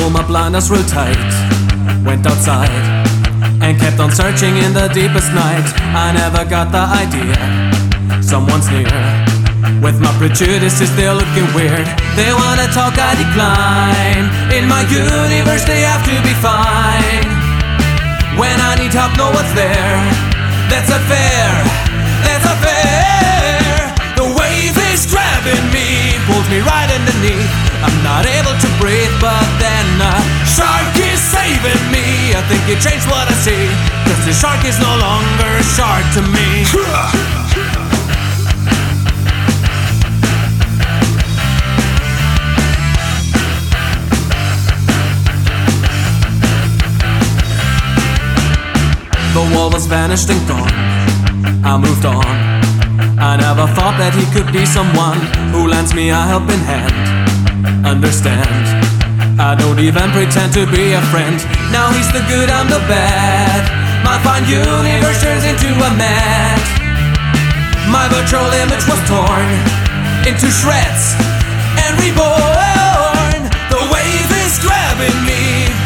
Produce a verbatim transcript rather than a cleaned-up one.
pulled my blinders real tight, went outside and kept on searching in the deepest night. I never got the idea someone's near. With my prejudices they're looking weird. They wanna talk, I decline. In my universe they have to be fine. When I need help no one's there. That's unfair, that's unfair. The wave is grabbing me, pulls me right underneath. I'm not able to breathe, but then a shark is saving me. I think it changed what I see, cause the shark is no longer a shark to me. The wall was vanished and gone, I moved on. I never thought that he could be someone who lends me a helping hand. Understand, I don't even pretend to be a friend. Now he's the good, I'm the bad. My fine universe turns into a mad. My virtual image was torn into shreds and reborn. The wave is grabbing me,